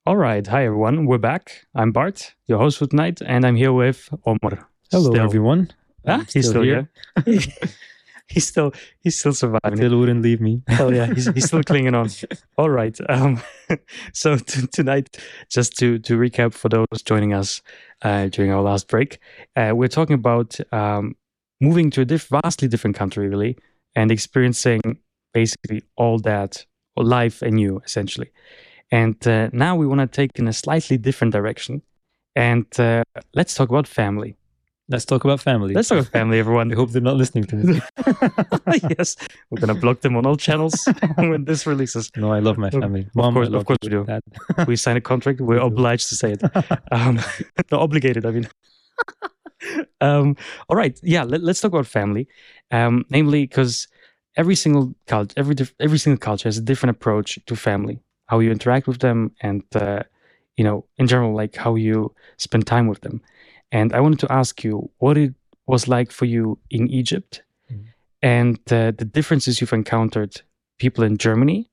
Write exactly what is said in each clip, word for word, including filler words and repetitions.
All right. Hi, everyone. We're back. I'm Bart, your host for tonight, and I'm here with Omar. Hello, Still. everyone. Ah, I'm he's still still here. here. he's still he's still surviving. Still wouldn't leave me. Hell yeah, he's, he's still clinging on. All right. Um, so t- tonight, just to to recap for those joining us uh, during our last break, uh, we're talking about um, moving to a diff- vastly different country, really, and experiencing basically all that life anew, essentially. And uh, now we want to take in a slightly different direction. And uh, let's talk about family. Let's talk about family. Let's talk about family, everyone. I hope they're not listening to me. Yes, we're going to block them on all channels when this releases. No, I love my family. Of Mom, course, I love of course you, we do. Dad. We signed a contract. We're We do. obliged to say it. Um, not obligated, I mean. um, all right. Yeah, let, us talk about family. Um, namely, because every single culture, every dif- every single culture has a different approach to family, how you interact with them, and uh, you know, in general, like how you spend time with them. And I wanted to ask you what it was like for you in Egypt, Mhm. and uh, the differences you've encountered, people in Germany,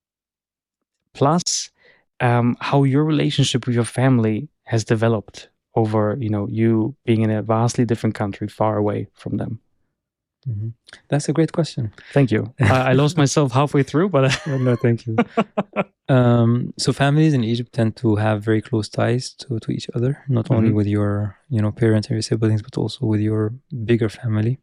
plus um, how your relationship with your family has developed over, you know, you being in a vastly different country, far away from them. Mhm. That's a great question. Thank you. I, I lost myself halfway through, but Oh, no, thank you. Um, so families in Egypt tend to have very close ties to, to each other, not only Mhm. with your, you know, parents and your siblings, but also with your bigger family.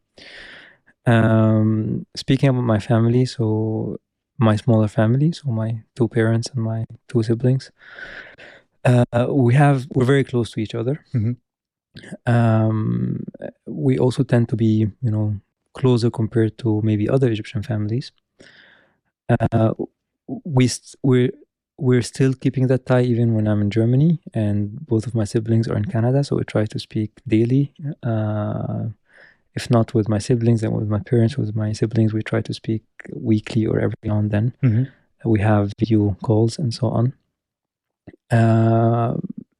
Um, speaking about my family, so my smaller family, so my two parents and my two siblings, uh, we have we're very close to each other. Mhm. Um, we also tend to be, you know, closer compared to maybe other Egyptian families. Uh, we st- we're we're still keeping that tie even when I'm in Germany, and both of my siblings are in Canada, so we try to speak daily. Uh, if not with my siblings, then with my parents. With my siblings, we try to speak weekly or every now and then. Mhm. We have video calls and so on. Uh,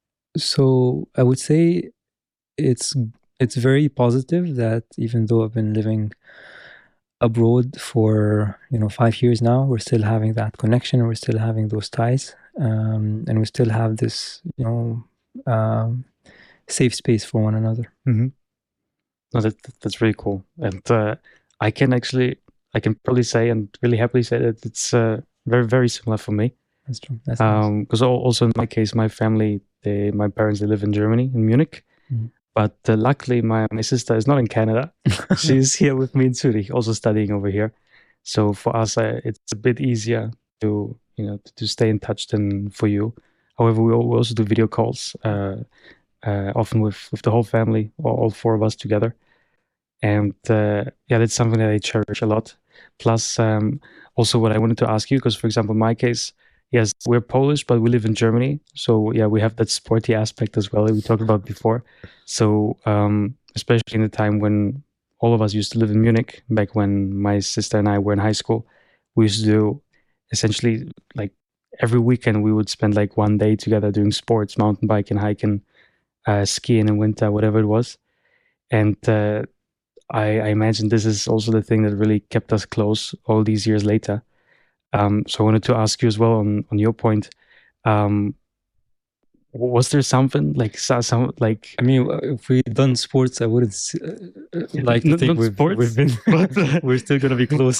so I would say it's it's very positive that even though I've been living abroad for you know five years now, we're still having that connection. We're still having those ties, um, and we still have this you know um, safe space for one another. Mhm. No, that, that's really cool. And uh, I can actually, I can probably say and really happily say that it's uh, very, very similar for me. That's true. That's nice. Um, because also in my case, my family, they, my parents, they live in Germany, in Munich. Mhm. But uh, luckily, my, my sister is not in Canada. She's here with me in Zurich, also studying over here. So for us, uh, it's a bit easier to, you know, to, to stay in touch than for you. However, we, al- we also do video calls, uh, uh, often with, with the whole family, all, all four of us together. And uh, yeah, that's something that I cherish a lot. Plus, um, also what I wanted to ask you, because for example, in my case, yes, we're Polish, but we live in Germany. So yeah, we have that sporty aspect as well that we talked about before. So um, especially in the time when all of us used to live in Munich, back when my sister and I were in high school, we used to do essentially like every weekend we would spend like one day together doing sports, mountain biking, hiking, uh, skiing in winter, whatever it was. And uh, I, I imagine this is also the thing that really kept us close all these years later. Um, so I wanted to ask you as well on on your point. Um, was there something like so- some like I mean, uh, if we'd done sports, I wouldn't s- uh, uh, like to Not- think not we've, sports, we've been, but, uh, we're still gonna be close.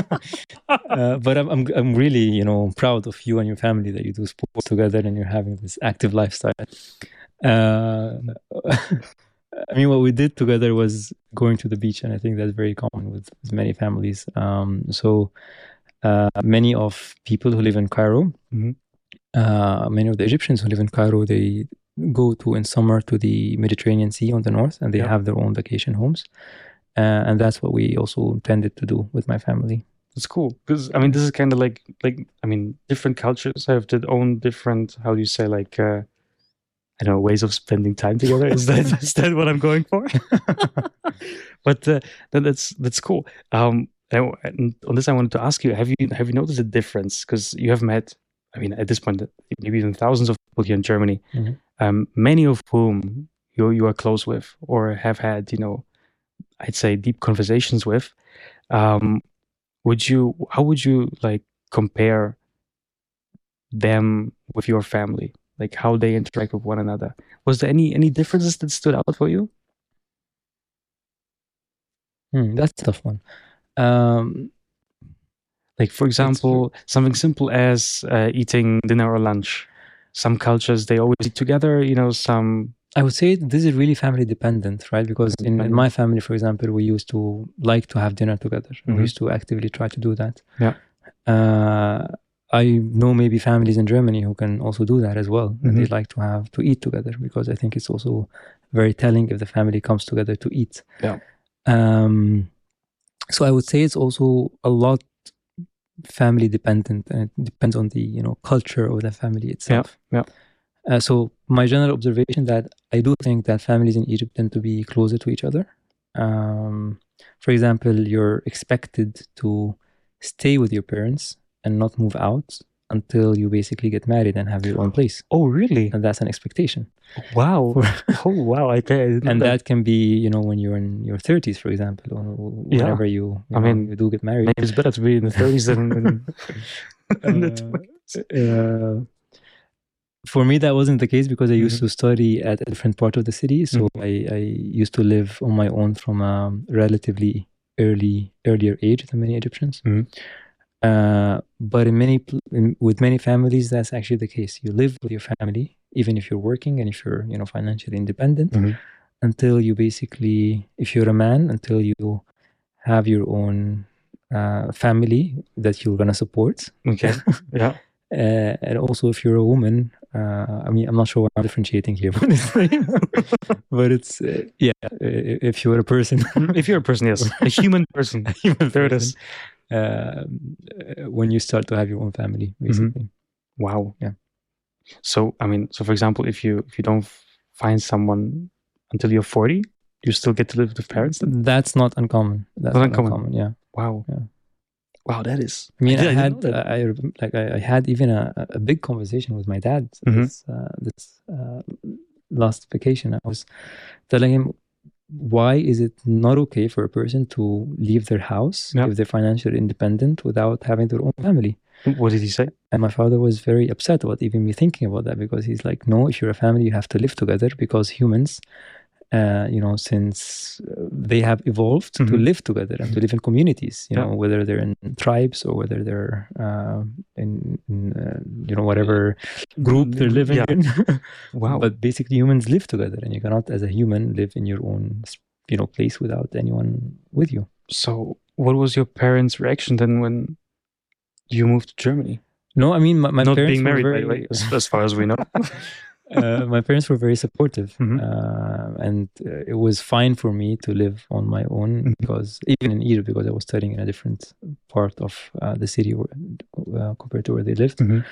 uh, but I'm, I'm, I'm really, you know, proud of you and your family that you do sports together and you're having this active lifestyle. Uh, I mean, what we did together was going to the beach, and I think that's very common with, with many families. Um, so uh, many of people who live in Cairo, Mhm. uh, many of the Egyptians who live in Cairo, they go to in summer to the Mediterranean Sea on the north, and they Yeah. have their own vacation homes, uh, and that's what we also intended to do with my family. It's cool because I mean this is kind of like like I mean different cultures have their own different, how do you say, like uh, I don't know, ways of spending time together. Is that is that what I'm going for? But uh, that, that's that's cool. Um, and and on this, I wanted to ask you: Have you have you noticed a difference? Because you have met, I mean, at this point, maybe even thousands of people here in Germany, Mhm. um, many of whom you you are close with or have had, you know, I'd say deep conversations with. Um, would you? How would you like compare them with your family? like how they interact with one another. Was there any any differences that stood out for you? Hmm, that's a tough one. Um, like for example, something simple as uh, eating dinner or lunch. Some cultures, they always eat together, you know, some... I would say this is really family dependent, right? Because in, in my family, for example, we used to like to have dinner together. Mm-hmm. We used to actively try to do that. Yeah. Uh, I know maybe families in Germany who can also do that as well. Mm-hmm. And they like to have to eat together, because I think it's also very telling if the family comes together to eat. Yeah. Um, so I would say it's also a lot family dependent, and it depends on the, you know, culture of the family itself. Yeah. Yeah. Uh, so my general observation that I do think that families in Egypt tend to be closer to each other. Um, for example, you're expected to stay with your parents and not move out until you basically get married and have your own place. Oh, really? And that's an expectation. Wow. oh, wow. I can't. And that. that can be, you know, when you're in your thirties, for example, or whenever yeah. you, you I know, mean, you do get married. Maybe it's better to be in the thirties than in, in the twenties. Uh, For me, that wasn't the case, because I used mm-hmm. to study at a different part of the city. So mm-hmm. I, I used to live on my own from a relatively early, earlier age than many Egyptians. Mm-hmm. Uh, but in many, in, with many families, that's actually the case. You live with your family, even if you're working and if you're, you know, financially independent, mm-hmm. until you basically, if you're a man, until you have your own uh, family that you're gonna support. Okay. Yeah. Uh, and also, if you're a woman, uh, I mean, I'm not sure what I'm differentiating here, but it's, uh, yeah, if you're a person. if you're a person, yes. A human person. a human there person, it is. Uh, when you start to have your own family, basically. Mm-hmm. Wow. Yeah. So, I mean, so for example, if you if you don't find someone until you're forty, you still get to live with parents then? That's not uncommon. That's not, not uncommon. uncommon, yeah. Wow. Yeah. Wow, that is. I mean, I, I had I, I like I, I had even a, a big conversation with my dad mm-hmm. this uh, this uh, last vacation. I was telling him, why is it not okay for a person to leave their house yep. if they're financially independent without having their own family? What did he say? And my father was very upset about even me thinking about that, because he's like, no, if you're a family, you have to live together, because humans. Uh, you know, since they have evolved mm-hmm. to live together and to live in communities, you yeah. know, whether they're in tribes or whether they're uh, in, in uh, you know, whatever group they're living yeah. in. Wow. But basically humans live together, and you cannot, as a human, live in your own, you know, place without anyone with you. So what was your parents' reaction then when you moved to Germany? No, I mean, my, my Not parents being married, were very... by the way, as, as far as we know. Uh, my parents were very supportive, mm-hmm. uh, and uh, it was fine for me to live on my own, mm-hmm. because even in Egypt, because I was studying in a different part of uh, the city where, uh, compared to where they lived. Mm-hmm.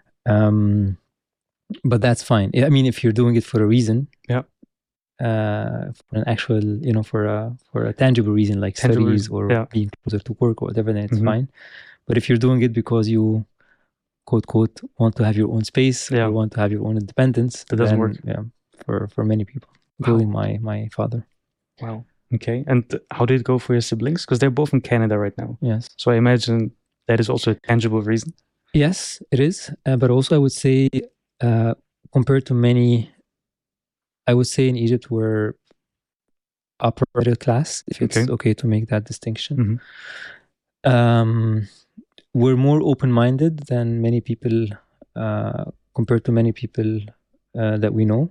Um, but that's fine. I mean, if you're doing it for a reason, yeah, uh, for an actual, you know, for a for a tangible reason like tangible studies or yeah. being closer to work or whatever, then it's mm-hmm. fine. But if you're doing it because you quote quote want to have your own space yeah. or want to have your own independence, that doesn't then, work. Yeah, for for many people, including wow. my my father. Wow. Okay. And how did it go for your siblings? Because they're both in Canada right now. Yes. So I imagine that is also a tangible reason. Yes, it is. Uh, but also, I would say, uh, compared to many, I would say in Egypt we're upper middle class, if it's okay, okay to make that distinction. Mm-hmm. Um. We're more open-minded than many people, uh, compared to many people uh, that we know.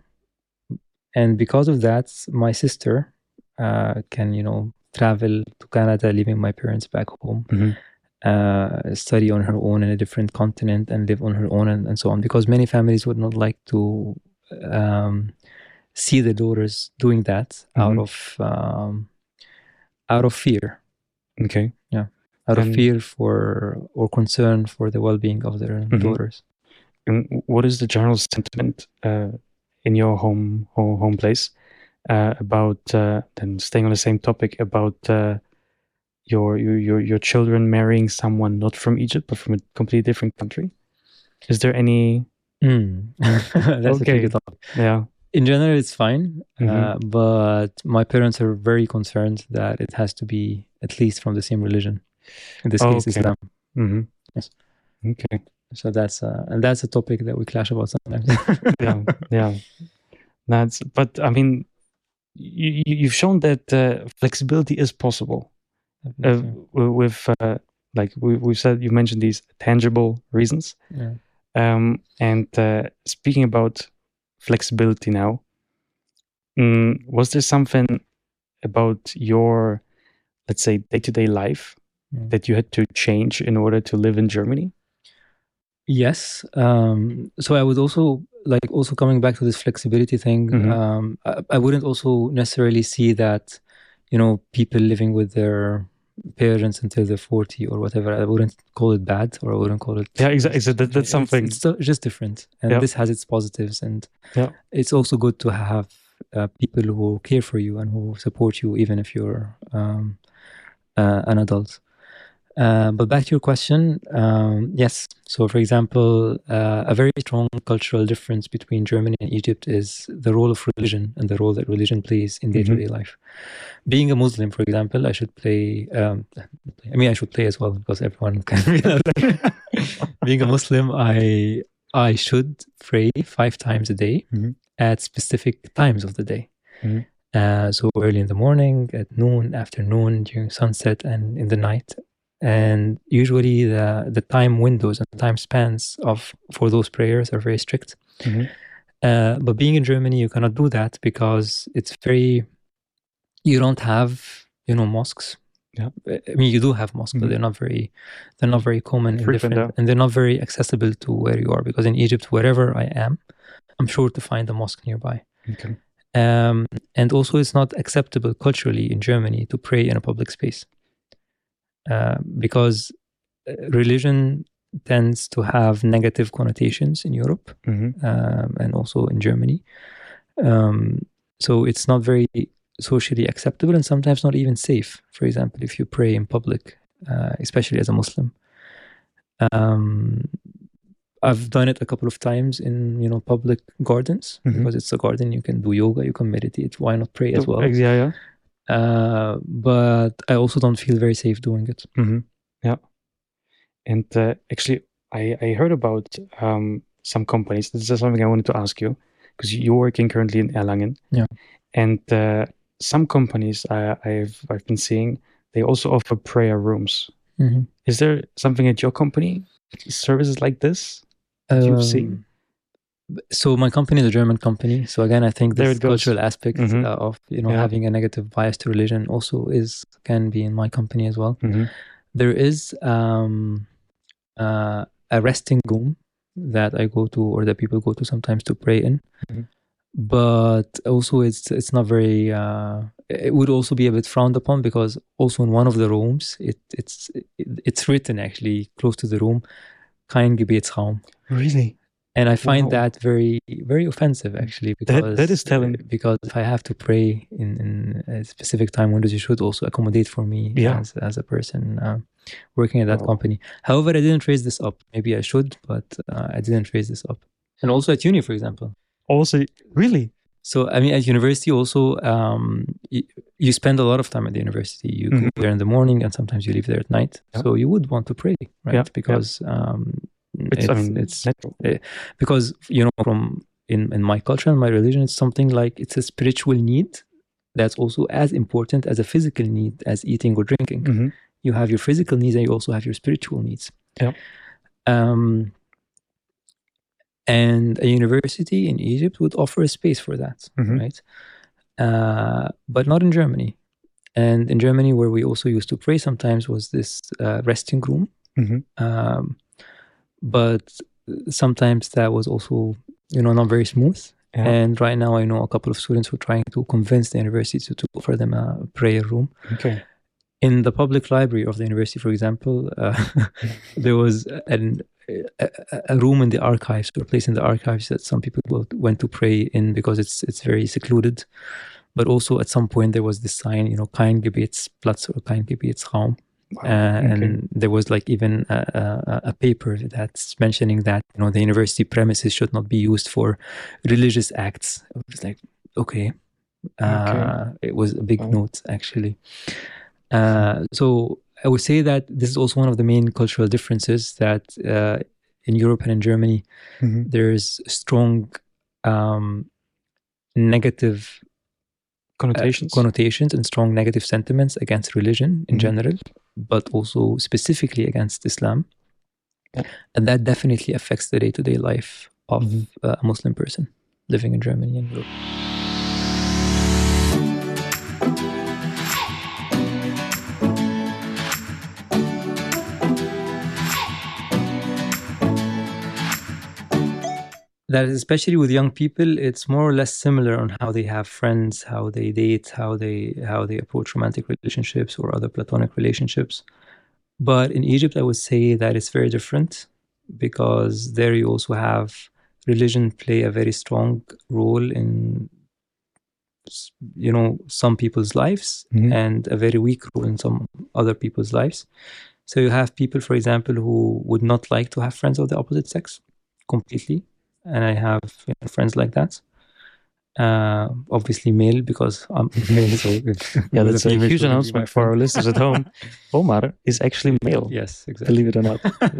And because of that, my sister uh, can, you know, travel to Canada, leaving my parents back home, mm-hmm. uh, study on her own in a different continent and live on her own, and, and so on. Because many families would not like to um, see their daughters doing that mm-hmm. out of um, out of fear. Okay. Yeah. Out of and, fear for or concern for the well-being of their mm-hmm. daughters. And what is the general sentiment uh, in your home home, home place uh, about uh, then staying on the same topic about uh, your, your your your children marrying someone not from Egypt but from a completely different country? Is there any? Mm. That's okay. a tricky topic. Yeah. In general, it's fine, mm-hmm. uh, but my parents are very concerned that it has to be at least from the same religion. In this oh, case, okay. Islam. Mm-hmm. Yes. Okay. So that's uh, and that's a topic that we clash about sometimes. yeah, yeah. That's. But I mean, you, you've shown that uh, flexibility is possible. Uh, with uh, like we we said, you mentioned these tangible reasons. Yeah. Um, and uh, speaking about flexibility now, um, was there something about your, let's say, day-to-day life Mm. that you had to change in order to live in Germany? Yes. Um, so I would also like also coming back to this flexibility thing. Mhm. Um, I, I wouldn't also necessarily see that, you know, people living with their parents until they're forty or whatever. I wouldn't call it bad, or I wouldn't call it. Yeah, exactly. So that, that's It's, something. it's so- just different, and Yeah. this has its positives, and Yeah. it's also good to have uh, people who care for you and who support you, even if you're um, uh, an adult. Uh, but back to your question, um, yes. So, for example, uh, a very strong cultural difference between Germany and Egypt is the role of religion and the role that religion plays in day-to-day life. Being a Muslim, for example, I should play. Um, I mean, I should play as well because everyone can be that. Being a Muslim, I I should pray five times a day Mhm. at specific times of the day. Mhm. Uh, so early in the morning, at noon, afternoon, during sunset, and in the night. And usually the, the time windows and time spans of for those prayers are very strict. Mhm. Uh, but being in Germany, you cannot do that because it's very, you don't have, you know, mosques. Yeah. I mean, you do have mosques, Mhm. but they're not very, they're not very common and Frequent, different, yeah. and they're not very accessible to where you are. Because in Egypt, wherever I am, I'm sure to find a mosque nearby. Okay. Um, and also, it's not acceptable culturally in Germany to pray in a public space. Uh, because religion tends to have negative connotations in Europe Mhm. um, and also in Germany. Um, so it's not very socially acceptable and sometimes not even safe. For example, if you pray in public, uh, especially as a Muslim. Um, I've done it a couple of times in, you know, public gardens Mhm. because it's a garden. You can do yoga, you can meditate. Why not pray as well? Yeah, yeah. Uh, but I also don't feel very safe doing it. Mhm. Yeah. And uh, actually, I, I heard about um, some companies. This is something I wanted to ask you because you're working currently in Erlangen. Yeah. And uh, some companies I, I've I've been seeing, they also offer prayer rooms. Mm-hmm. Is there something at your company, services like this that you've seen? Um, So my company is a German company. So again, I think There this it goes. cultural aspect Mhm. uh, of, you know, Yeah. having a negative bias to religion also is can be in my company as well. Mhm. There is um, uh, a resting room that I go to or that people go to sometimes to pray in. Mhm. But also it's it's not very uh, it would also be a bit frowned upon because also in one of the rooms it it's it, it's written actually close to the room kein Gebetsraum. Really? And I find Wow. that very, very offensive, actually, because That- that is telling. uh, because if I have to pray in, in a specific time windows, you should also accommodate for me Yeah. as as a person uh, working at that Wow. company. However, I didn't raise this up. Maybe I should, but uh, I didn't raise this up. And also at uni, for example. Also, really? So I mean, at university also, um, you, you spend a lot of time at the university. You Mhm. go there in the morning, and sometimes you leave there at night. Yeah. So you would want to pray, right? Yeah, yeah. Because um, It's, I mean, it's natural. uh, because you know from in in my culture and my religion, it's something like it's a spiritual need that's also as important as a physical need as eating or drinking. Mhm. You have your physical needs and you also have your spiritual needs. Yeah. Um, and a university in Egypt would offer a space for that, Mhm. right? Uh, but not in Germany. And in Germany, where we also used to pray sometimes, was this uh, resting room. Mhm. Um, but sometimes that was also, you know, not very smooth. Yeah. And right now, I know a couple of students who are trying to convince the university to, to offer them a prayer room. Okay. In the public library of the university, for example, uh, there was an, a, a room in the archives, or a place in the archives that some people went to pray in because it's it's very secluded. But also at some point there was this sign, you know, kein Gebetsplatz or kein Gebetsraum. Wow. Uh, Okay. and there was like even a, a, a paper that's mentioning that, you know, the university premises should not be used for religious acts. It was like, okay. Uh, Okay. It was a big Wow. note, actually. Uh, so I would say that this is also one of the main cultural differences, that uh, in Europe and in Germany, Mhm. there's strong um, negative Connotations. Uh, connotations and strong negative sentiments against religion in Mhm. general, but also specifically against Islam. Yeah. And that definitely affects the day-to-day life of Mhm. uh, a Muslim person living in Germany and Europe. That is, especially with young people, it's more or less similar on how they have friends, how they date, how they how they approach romantic relationships or other platonic relationships. But in Egypt, I would say that it's very different, because there you also have religion play a very strong role in, you know, some people's lives, Mhm. and a very weak role in some other people's lives. So you have people, for example, who would not like to have friends of the opposite sex completely. And I have, you know, friends like that. Uh, obviously male, because I'm male. So if, Yeah, if that's a female, huge she wouldn't be my announcement for friend. our listeners at home. Omar is actually male, Yes, exactly. believe it or not.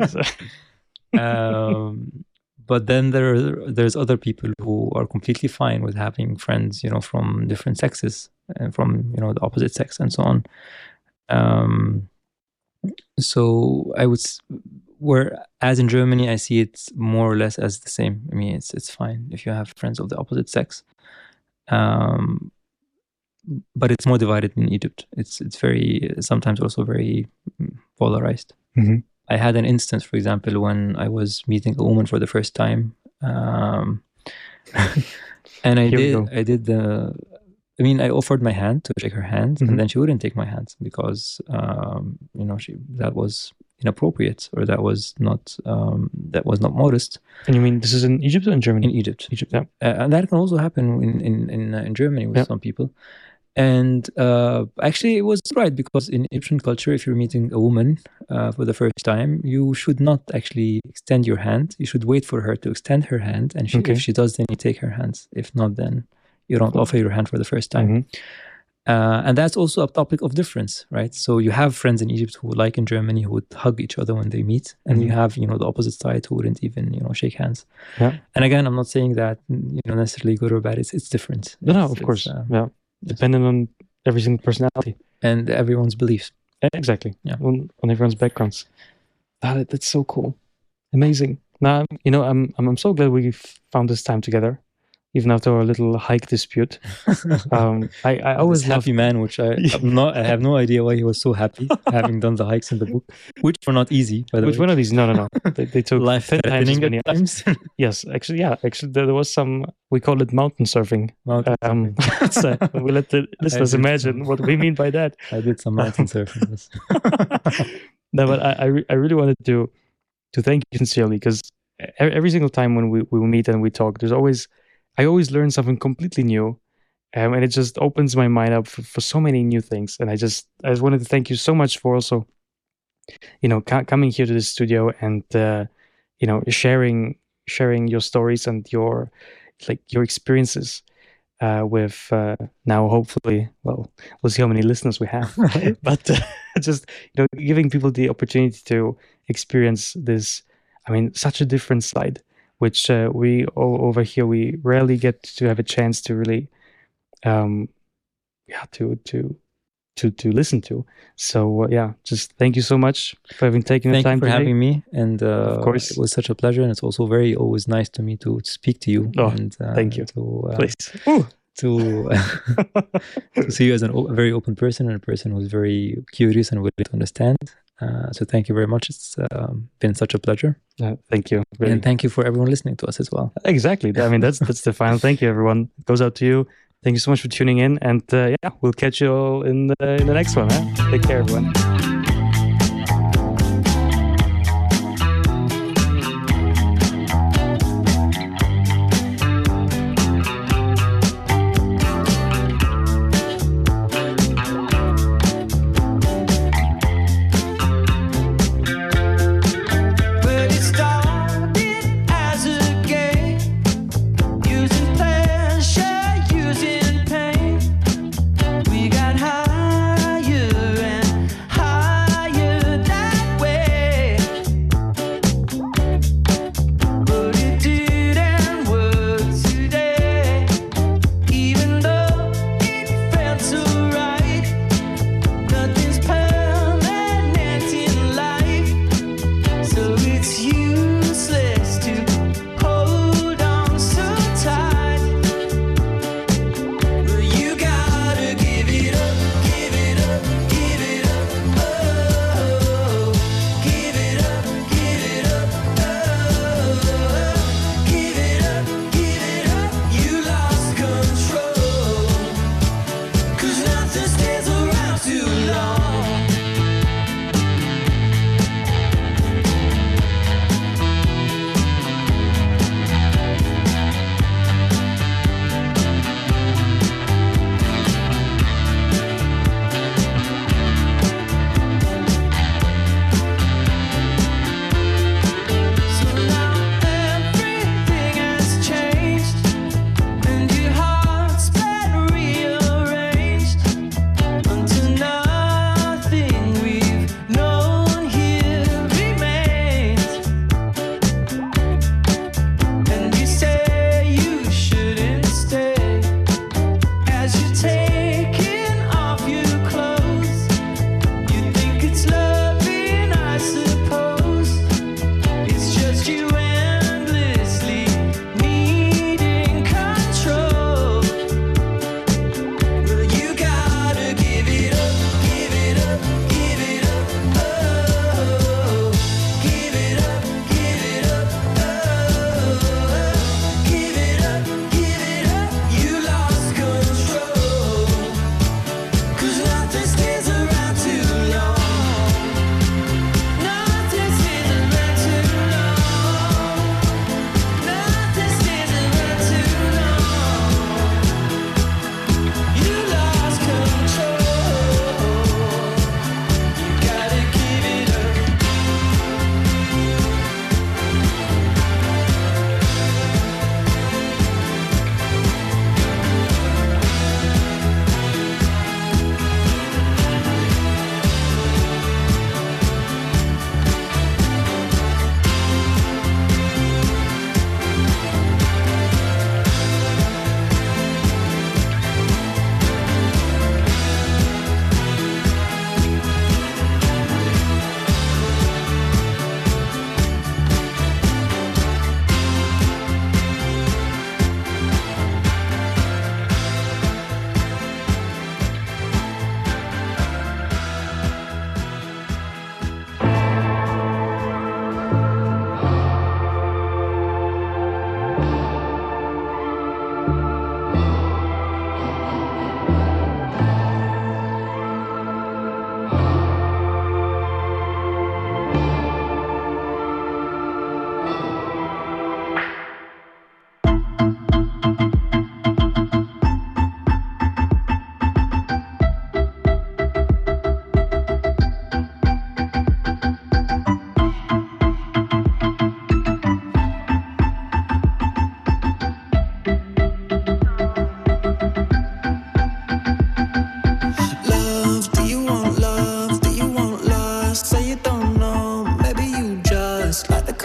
um, but then there are, there's other people who are completely fine with having friends, you know, from different sexes and from, you know, the opposite sex and so on. Um, so I would, s- where as in Germany, I see it more or less as the same. I mean, it's it's fine if you have friends of the opposite sex. Um, but it's more divided in Egypt. It's it's very sometimes also very mm, polarized. Mhm. I had an instance, for example, when I was meeting a woman for the first time, um, and I Here we did go. I did the. I mean, I offered my hand to shake her hand, Mhm. and then she wouldn't take my hand because um, you know she that was inappropriate, or that was not um, that was not modest. And you mean this is in Egypt or in Germany? In Egypt, Egypt, yeah. uh, and that can also happen in in in, uh, in Germany with Yeah. some people. And uh, actually, it was right, because in Egyptian culture, if you're meeting a woman uh, for the first time, you should not actually extend your hand. You should wait for her to extend her hand, and she, Okay. if she does, then you take her hands. If not, then you don't Cool. offer your hand for the first time. Mhm. Uh, and that's also a topic of difference, right? So you have friends in Egypt who, like in Germany, who would hug each other when they meet, and you Mhm. have, you know, the opposite side who wouldn't even, you know, shake hands. Yeah. And again, I'm not saying that, you know, necessarily good or bad. It's it's different. No, no, It's- of it's, course. um, Yeah. Depending on every single personality. and everyone's beliefs. Exactly. Yeah. On, on everyone's backgrounds. That, that's so cool. Amazing. Now, you know, I'm, I'm I'm so glad we found this time together, even after our little hike dispute. Um, I, I This always love happy man, which I I'm not, I have no idea why he was so happy having done the hikes in the book, which were not easy, by the which way. one of these? No, no, no. They, they took Life ten times as threatening many at hours. times. Yes, actually, yeah, actually, there, there was some. We call it mountain surfing. Mountain Um, surfing. so we let the listeners did imagine some- what we mean by that. I did some mountain surfing. Yes. No, but I, I, re- I really wanted to to thank you sincerely, because every single time when we, we meet and we talk, there's always I always learn something completely new, um, and it just opens my mind up for, for so many new things. And I just I just wanted to thank you so much for also, you know, co- coming here to the studio and uh, you know, sharing sharing your stories and your like your experiences uh, with uh, now hopefully, well, we'll see how many listeners we have, but uh, just, you know, giving people the opportunity to experience this. I mean, such a different side, which uh, we o- over here we rarely get to have a chance to really, um, yeah, to to to to listen to. So uh, yeah, just thank you so much for having taken the Thank time you for today. having me, and uh, Of course. it was such a pleasure, and it's also very always nice to me to speak to you. Oh, and uh, thank you. To, uh, Please. Ooh. to to see you as an o- a very open person, and a person who's very curious and willing to understand. Uh, so thank you very much. It's um, been such a pleasure. Uh, thank you. Really. And thank you for everyone listening to us as well. Exactly. I mean, that's that's the final thank you, everyone. It goes out to you. Thank you so much for tuning in, and uh, yeah, we'll catch you all in the in the next one. Huh? Take care, everyone. Higher and higher.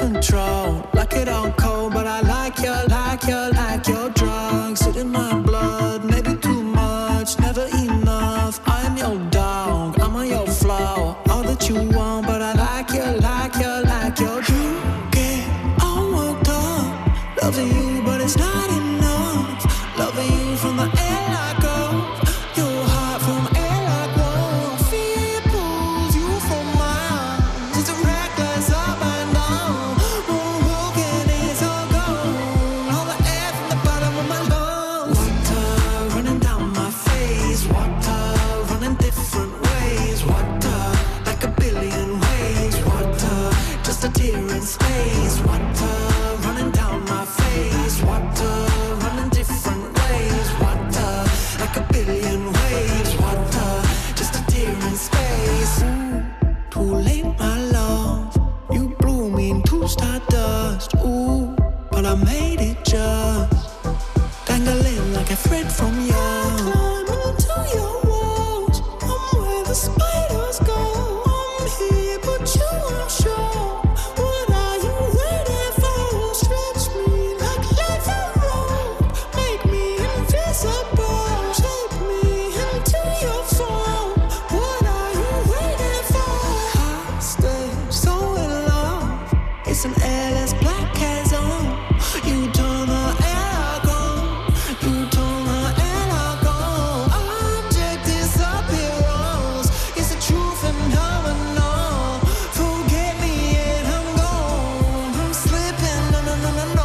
control. Like it all cold, but I like you, like you, like your drugs. Sit in my blood, maybe too much, never enough. I'm your dog, I'm on your floor. All that you want, but I like you, like you, like your you get all worked up. Loving you, but it's not enough. Loving you from the air I go. Your heart from air like one. Fear pulls you from mine. It's a reckless up and down. One hook and it's all gone. All the air from the bottom of my lungs. Water running down my face. Water running different ways. Water like a billion waves. Water just a tear in space. Water running down my face. Water running different ways. Water like a billion waves. Water just a tear in space. Ooh, too late, my love. You blew me into stardust. Ooh, but I made it just dangling like a thread from you. Climbing into your walls. I'm where the spiders go. I'm here, but you aren't sure. What are you waiting for? Stretch me like leather rope. Make me invisible. Shape me into your form. What are you waiting for? I stay so in love. It's an airless black as on. You turn the air like on. You turn the air like on. Object disappearance. It's a true phenomenon. Forget me and I'm gone. I'm slipping, no, no, no, no, no.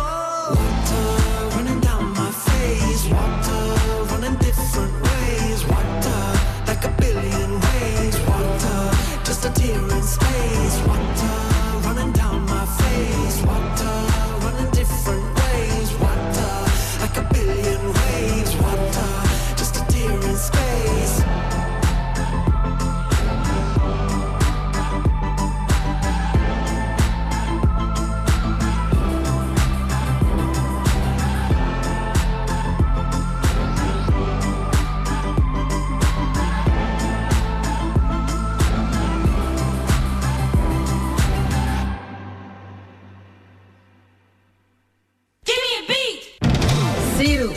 Water running down my face. Water running different ways. Water like a billion waves. Water just a tear in space. Water running down my face. Water running different ways. Water like a billion waves. Water just a tear in space. Zero.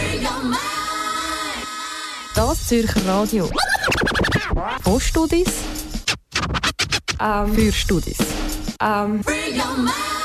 Das Zürcher Radio. Von Studis. Ähm. Für Studis. Ähm.